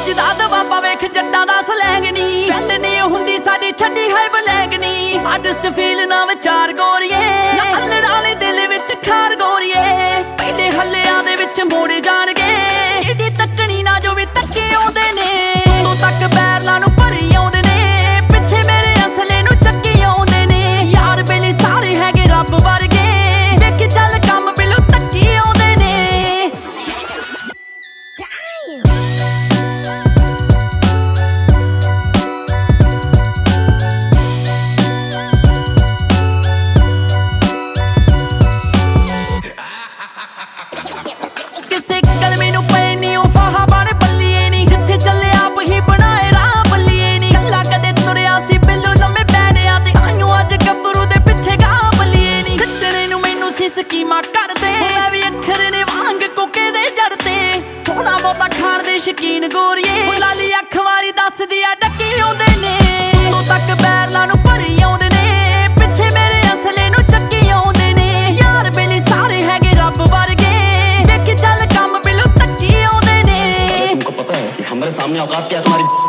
ਵੱਜਦਾ ਦਬਾਬਾ ਵੇਖ ਜੱਟਾਂ ਦਾ ਸਲੈਂਗ ਨੀ ਫੈਲ ਨੀ ਹੁੰਦੀ ਸਾਡੀ ਛੱਡੀ ਹੈ ਬਲੈਂਗ ਨੀ ਆਰਟਿਸਟ ਫੀਲ ਨਾ ਵਿਚਾਰ ਗੋਰੀਏ ਨਾ ਅਲੜ ਵਾਲੇ ਦਿਲ ਵਿੱਚ ਖਾਰ ਗੋਰੀਏ ਪਹਿਲੇ ਹੱਲਿਆਂ ਦੇ ਵਿੱਚ ਮੋੜੇ ਜਾਣਗੇ ਏਡੀ ਤੱਕਣੀ ਨਾ ਜੋ ਵੀ ਤੱਕੇ ਆਉਂਦੇ ਨੇ ਤੂੰ ਤੱਕ ਬੈਰਲਾਂ ਨੂੰ ਭਰੀ ਆਉਂਦੇ ਨੇ ਪਿੱਛੇ ਮੇਰੇ ਅਸਲੇ ਨੂੰ ਚੱਕੀ ਆਉਂਦੇ ਨੇ ਯਾਰ ਬੇਲੀ ਸਾਰੇ ਹੈਗੇ ਰੱਬ ਵਰਗੇ ਵੇਖ ਚੱਲ ਕੰਮ ਬਿਲੂ ਤੱਕੀ ਆਉਂਦੇ ਨੇ ਕਿਸੇ ਕਲਮੇ ਨੂੰ ਪਏ ਨੀ ਉਹ ਫਾਹਾ ਬਣ ਬੱਲੀਏ ਨੀ ਜਿੱਥੇ ਚੱਲੇ ਆਪ ਹੀ ਬਣਾਏ ਰਾਹ ਬੱਲੀਏ ਨੀ ਕੱਲਾ ਕਦੇ ਤੁਰਿਆ ਸੀ ਬਿੱਲੂ ਲੰਮੇ ਪੈੜਿਆਂ ਤੇ ਆਇਓ ਅੱਜ ਗੱਭਰੂ ਦੇ ਪਿੱਛੇ ਗਾਹ ਬੱਲੀਏ ਨੀ ਖੱਟਣੇ ਨੂੰ ਮੈਨੂੰ ਸੀ ਸਕੀਮਾਂ ਕੱਢਦੇ ਮੈਂ ਵੀ ਅੱਖਰ ਨੇ ਵਾਂਗ ਕੋਕੇ ਦੇ ਜੜ ਤੇ ਥੋੜਾ ਬਹੁਤਾ ਖਾਣ ਦੇ ਸ਼ਕੀਨ ਗੋਰੀਏ ਲਾਲੀ ਅੱਖ ਵਾਲੀ ਦੱਸਦੀ ਆ ਡੱਕੀ ਆਉਂਦੇ ਨੇ ਤੂੰ ਤੱਕ ਬੈਰਲਾਂ ਨੂੰ ਭਰੀ ਆਉਂਦੇ ਨੇ ਪਿੱਛੇ ਮੇਰੇ ਅਸਲੇ ਨੂੰ ਚੱਕੀ ਆਉਂਦੇ ਨੇ ਯਾਰ ਬੇਲੀ ਸਾਰੇ ਹੈਗੇ ਰੱਬ ਵਰਗੇ ਵੇਖ ਚੱਲ ਕੰਮ ਬਿਲੂ ਤੱਕੀ ਆਉਂਦੇ ਨੇ तुमको पता है कि हमारे सामने औकात क्या है तुम्हारी